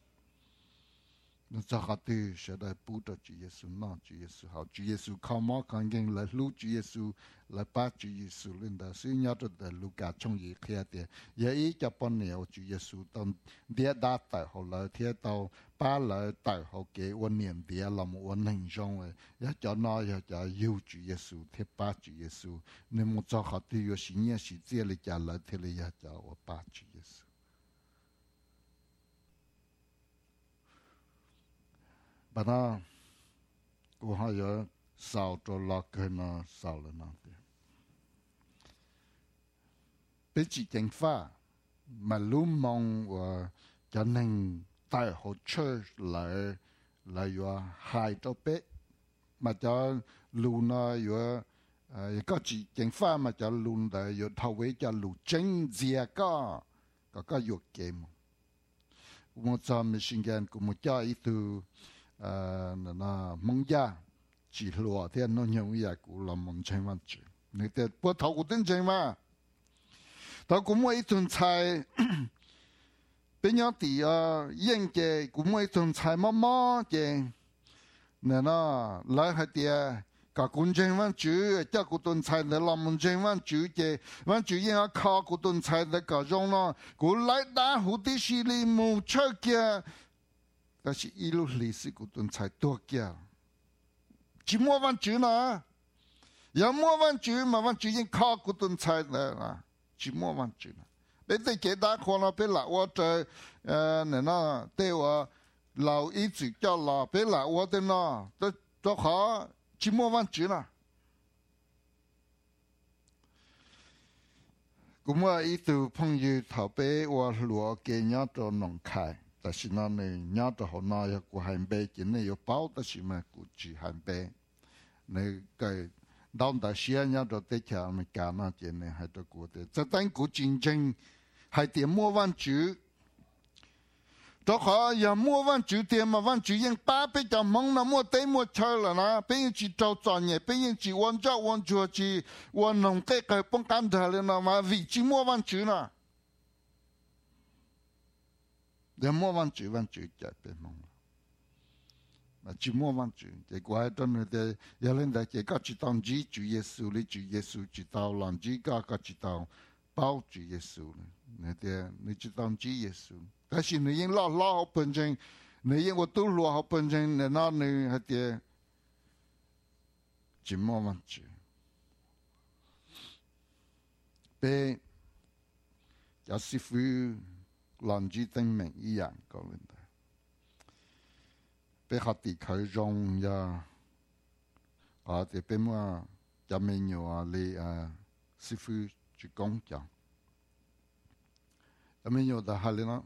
nó cho họ từ sẽ đại bù cho Chúa Giêsu nó Chúa Giêsu họ Chúa Giêsu không mất con ghen là lu Chúa Giêsu là ba Chúa Giêsu lên đó suy nhớ cho đại lu cả trong gì kia thì vậy ý cho bọn nhiều Chúa Giêsu tông địa đa tại họ là thế tao ba là tại họ cái quan niệm địa là một quan hình trong rồi ya cho nó ya cho yêu Chúa Giêsu thế ba Chúa Giêsu nên một cho họ từ yêu sinh nhật sinh chế là trả lời thế là ya cho ba Chúa Giêsu bà nó cô họ giờ sao cho lo cái nó sao là nó thế bây chỉ cảnh pha mà lúc mong và cho nên tại họ chơi lại là do hai cho bé mà cho lu nó do có chỉ cảnh pha mà cho lu là do thâu với cho lu chân dìa có có có dục game một số mình sinh ra cũng một cho ít từ à nó mong gia chỉ lúa thì nó nhiều vậy cũng làm mong chơi mà chơi người ta bắt thầu cũng tính chơi mà đó cũng mấy tuần sai bây giờ thì à yên cái cũng mấy tuần sai mà mà cái nên nó lại hay thì cả quân dân văn chủ cho cụ tuần sai để làm quân dân văn chủ cái văn chủ yên à khá cụ tuần sai để cả trong nó cụ lại đã hụt đi xí li mù chơi kia但是一路历史古顿才多嘅，只莫忘主啦，有莫忘主，莫忘主已經靠古頓才啦，只莫忘主啦。你哋幾大可能俾嗱我在誒你嗱對我老一直叫老俾嗱我哋嗱都都好，只莫忘主啦。咁我一度朋友頭俾我攞嘅嘢做農開。但是那呢，伢子好那要过汉北，今年有包的是嘛，过去汉北，那个当大些伢子在家么干那今年还得过的，这单股竞争还得莫忘主，这好也莫忘主的嘛，忘主因八百家忙那莫得莫吃了呢，别人去找专业，别人去往家往家去，我弄这个不干他了呢嘛，为什莫忘主呢？你莫忘主忘主就別夢啦，嘛只莫忘主，結果喺度你哋有人哋嘅個知道主主耶穌，你主耶穌知道人主個個知道包主耶穌咧，你哋你知道主耶穌，但是你應攞攞好本證，你應我都攞好本證，你那你係啲只莫忘主，俾有師傅。làm gì tên mình ý dạng có lên đây. Bây giờ thì khởi rong ya, ở thì bây giờ cho mình nhiều lý sư phụ chỉ công chẳng. Cho mình nhiều đã hay nó.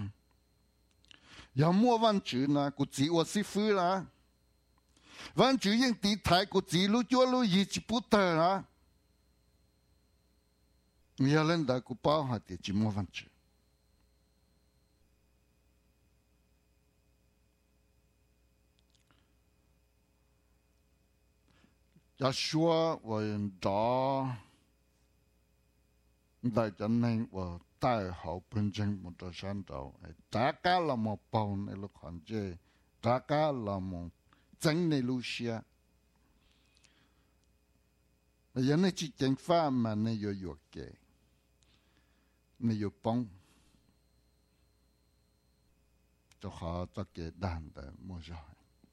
Ya mua văn chữ na, của chỉ của sư phụ là. Văn chữ những tí thái của chỉ lúc cho lúc gì chỉ bút tờ là. Ya lên đây của bao hạt thì chỉ mua văn chữ. Cho xua và đó đại chân này và đại hậu bên trên một trò sản đầu trả cả là một bao này lúc hoàn chế trả cả là một chân này lúc xia bây này chỉ chân pha mà này có yuộc kê này có bông cho họ cho cái đàn để mua rồi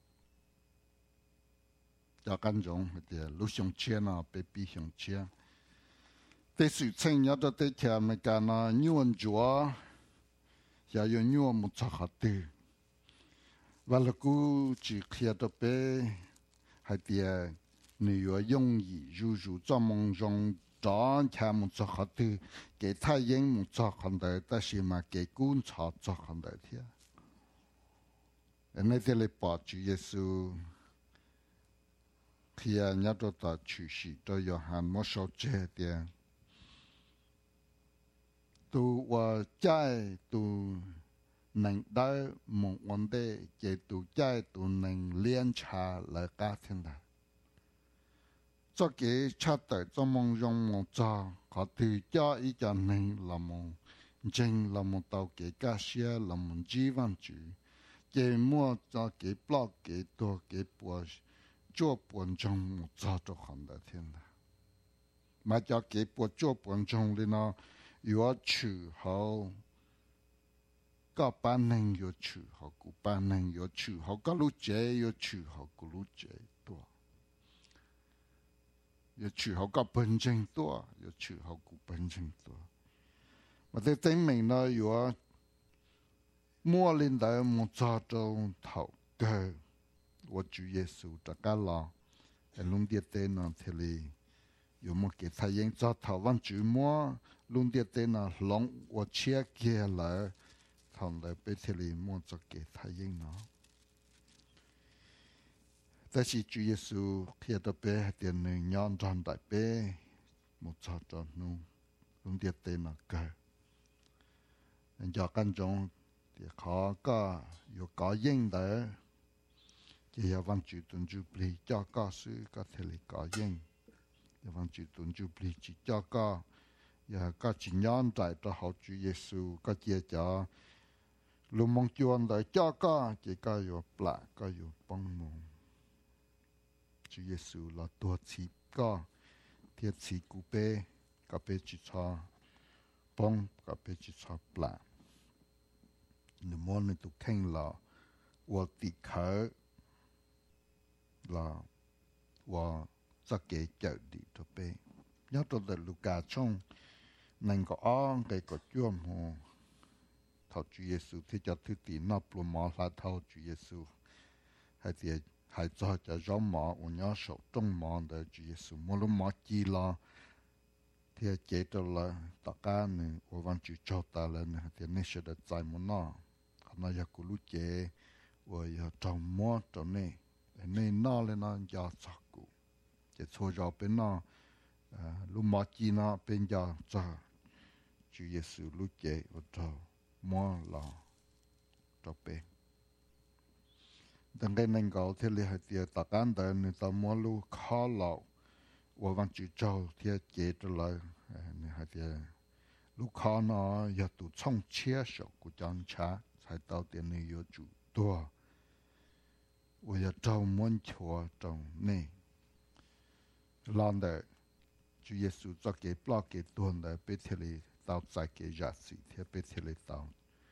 cho căn giống thì lúc xong chia nó bị bị xong chia để sự tranh nhớ cho tới khi mà cái nó nhuận chúa giờ dùng nhuận một chút hạt từ và là cứ chỉ khi đó bé hay thì nếu dùng gì rủ rủ cho mong dùng cho khi một chút hạt từ cái thái yên một chút hạt từ但是mà cái cuốn cho chút hạt từ thế nên thế là bảo chủ Giêsu khi nhớ cho ta chủ sĩ cho Gioan một số chế tiền tu và trái tu nâng đá một vấn đề cái tu trái tu nâng liên trả lại cả thiên đàng cho cái trả tới cho mong dùng một cho có từ cho ý cho nâng là một chân là một tàu cái cá xe là một chi văn chủ cái mua cho cái blog cái đồ cái bùa做本中做着很多天的，嘛叫给不做本中的呢，有取好，个班人有取好，个班人有取好，个路节有取好，个路节多，有取好个本正多，有取好个本正多。我在证明呢，有莫领导莫做着头个。我主耶稣大家啦，喺弄啲啲呢，睇嚟有冇其他人做台灣主麼？弄啲啲呢，弄我切嘅嚟，同嚟俾睇嚟冇做其他人咯。但是主耶穌睇到俾係啲人樣裝大俾，冇做咗弄，弄啲啲呢嘅，人家跟種啲佢個有個人嚟。chỉ là văn chủ tuần chủ bì cho có sự có thể là có yên, văn chủ tuần chủ bì chỉ cho có giờ có chỉ nhon tại cho họ Chúa Giêsu có chia cho lúc mong chuan đời cho có chỉ cóอยู่ปลาก็อยู่ป้องมองChúa Giêsu là tua chỉ có thiết chỉ cụ bê có bê chỉ cho bông có bê chỉ cho pla nếu muốn mình tụ khen là và tị khởi là và rất kể chợ đi cho bê nhớ tôi là Luca trong nên có ông cái có chuông hồ thầu Chúa Giêsu thì cho thứ tỷ nó plô mỏ là thầu Chúa Giêsu hay thì hay cho cho giống mỏ của nhớ sổ trong mỏ để Chúa Giêsu mỗi lúc mỏ chi là thì chế cho là tất cả này của văn chữ cho ta lên thì nên sẽ được giải một nó nó giờ cũng lúc chế và giờ trong mua cho nên nên nó lên nó giờ chắc cụ chế cho cho bên nó lúc mà chi nó bên giờ cho Chúa Giêsu lúc chế và cho mua là cho bên đằng cái nên gọi thì là thì tất cả đời người ta mua lúc khó lậu và văn chữ cho thì chế cho là hay thì lúc khó nó giờ tụ trong chia sẻ của chân cha才到店里有主多，我要找门桥找内，让的主耶稣做给不拉给多的，别提里到再给热死，贴别提里到，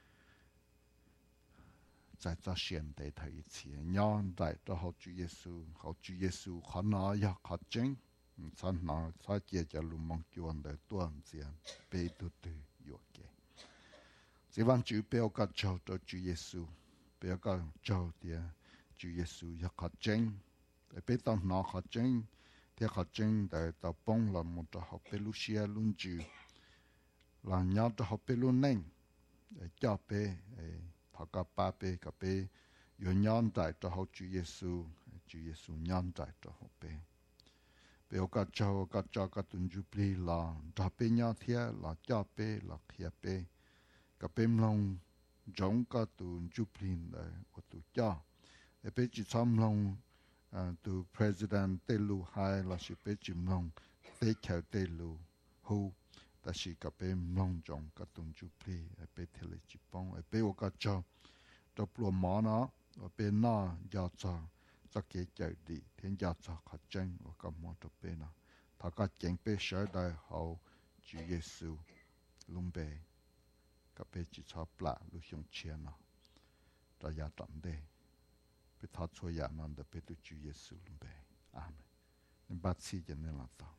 在做现代头一次，让在都好主耶稣，好主耶稣，可能要靠真，嗯，才能才接着路蒙叫的多这样，别都对有给。这番主不要个做到主耶稣，不要个做的主耶稣要靠真，别当拿靠真，dia靠真的到帮了么着好别路些论主，然后着好别路能，叫别诶，他个八别个别有人在着好主耶稣，主耶稣人在着好别。不要个做个做个顿住不啦，着别人贴啦，叫别啦，贴别。cái bên lòng giống cái tụ chụp hình đấy của tụ cho, cái bên chỉ xăm lòng tụ president tây lu hai là sự bên chỉ lòng tây theo tây lu hu, ta chỉ cái bên lòng giống cái tụ chụp hình, cái bên theo lấy chỉ bông, cái bên cái cho, cho plua mỏ nó, cái bên nó giờ cho, cho cái chạy đi, thiên giờ cho khát chân, cái mỏ cho bên nó, thà cái chân bên sợi đại hậu Chúa Giêsu luôn bề cái bề chỉ cho plạ lúc xong chia nó cho gia tạm đây bị thoát cho gia nó để bị tu Chúa Giêsu luôn bề amen nên bác sĩ cho nên là tao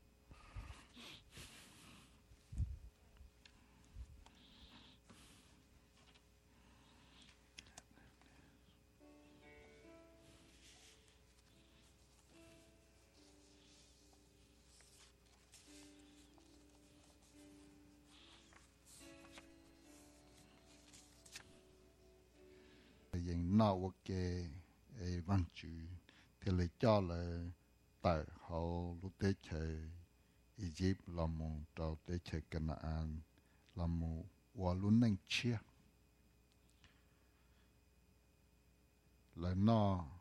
ยังน่าว่าแกไอ้วันจูที่เลยจ้าเลยแต่เขาลุเตเชอียิปต์ลำมงเราเตเชกันนานลำมงว่าลุนนั่งเชียเลยน่า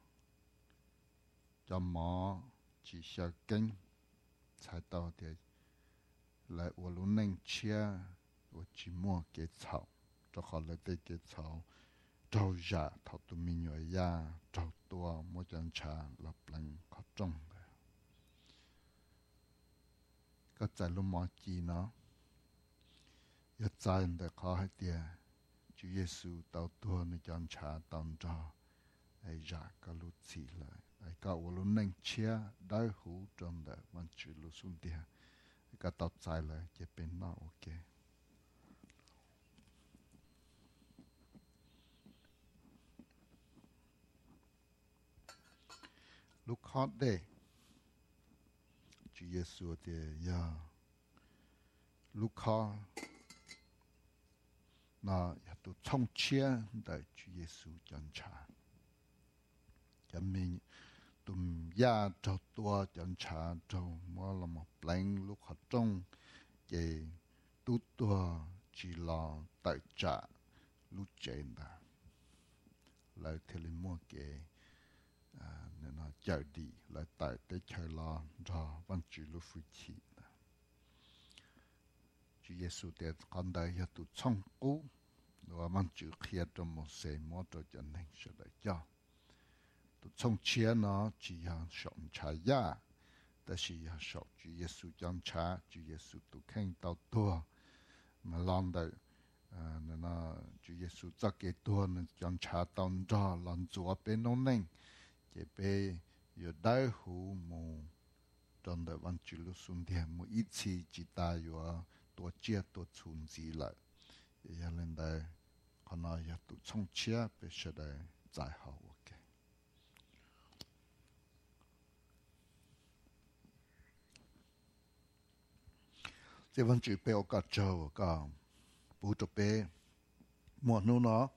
จะหมอจีเชกันใช้ต่อเดียเลยว่าลุนนั่งเชียว่าจีมัวเกเฉาจะขอเลยเตเกเฉาtrâu giả thọ tụi mình nhồi da trâu tua mỗi chân trà lập lành khó trông có chạy lúc mò chi nó giờ chạy để khó hay tiề Chúa Giêsu tàu tua nơi chân trà tàu trò ai giả có lúc xì lại ai có vô lúc nâng chia đáy hũ trong để vẫn chịu lúc xuống tiề có tàu chạy lại chỉ bên nó ok lúc khó đây Chúa Giêsu thì ya lúc khó nó ya tu thông chia để Chúa Giêsu chân trả cho mình tụm ya cho tua chân trả cho mỗi là một lần lúc họ trong cái tu tua chỉ là tại trả lúc trên đó lại thì lên mua cái nên nó chạy đi lại tại để chạy lo cho văn chủ lúc phụ chi Chúa Giêsu để con đời cho tụt xong cũ và mang chữ kia trong một xe mô tô cho nên sẽ đại cho tụt xong chia nó chỉ hàng sống trái giáแต่是要受主耶稣将查主耶稣都看到多mà làm đời à nó chủ耶稣cho cáiตัวnó chẳng trả tao cho làm chúa bên nông nền cái bên giờ đại hữu mù trong đời văn chữ lúc xuân thiền một ít chi chỉ ta vừaตัวchiaตัวchun gì lại giờ lên đây còn nói giờ tụ trong chia bên sẽ đây giải hậu ok cái văn chữ bên ở châu cả bù trộn bên một nô nó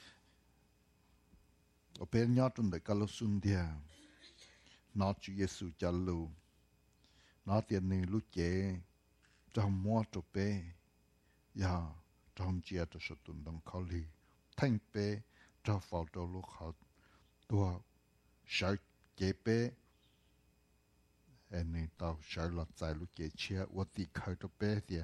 ở bên nhau trong đời kalau xuân thiền nó chủ Giêsu cho lưu nó tiền này lúc chế trong mua trộn bên ya trong chia cho số tuần đông khảo lý thanh bên cho phao cho lúc họ tua sợ chế bên anh này tao sợ lọt dài lúc chế chia tôi thì khởi cho bên thì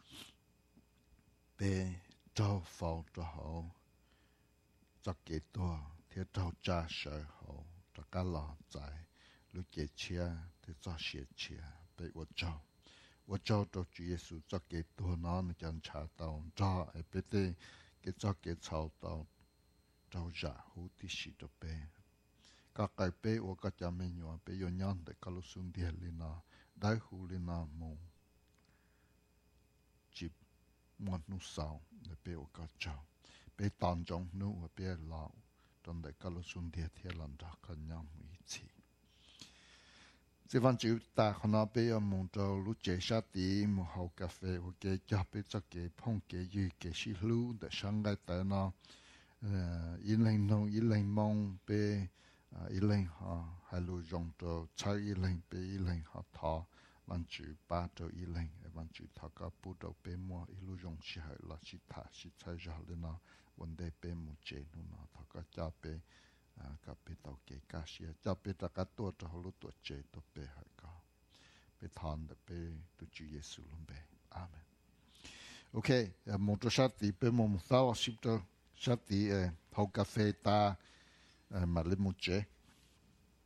bên cho phao cho họ cho cái tua thì cho cha sợ họ cho cả lọt dài lúc chế chia thì cho xe chia bên tôi cho我找到主耶稣做给多拿你讲查到找哎别的给做给抄到找着好的是的呗个改变我个家没有被有样的，假如兄弟里那大户里那么，只么努少，那被我个找，被当中努我被老，当的假如兄弟天人着个样一起。这番就大可能被要蒙着路接下地木好咖啡，我给家被这给碰给鱼给西路的上个的呢，呃，一零弄一零蒙被。啊，一零哈，还路用到差一零比一零哈他，完住八到一零，完住他个不到被么一路用起来了，是他是才着了呢，问题被么接nu呢，他个加被啊个被到给加些，加被大家多着好路多接都被还个，被谈的被都主耶稣龙被，阿门。OK， 呃，蒙着沙地被蒙扫，是不是沙地呃好咖啡打。mà lên một chế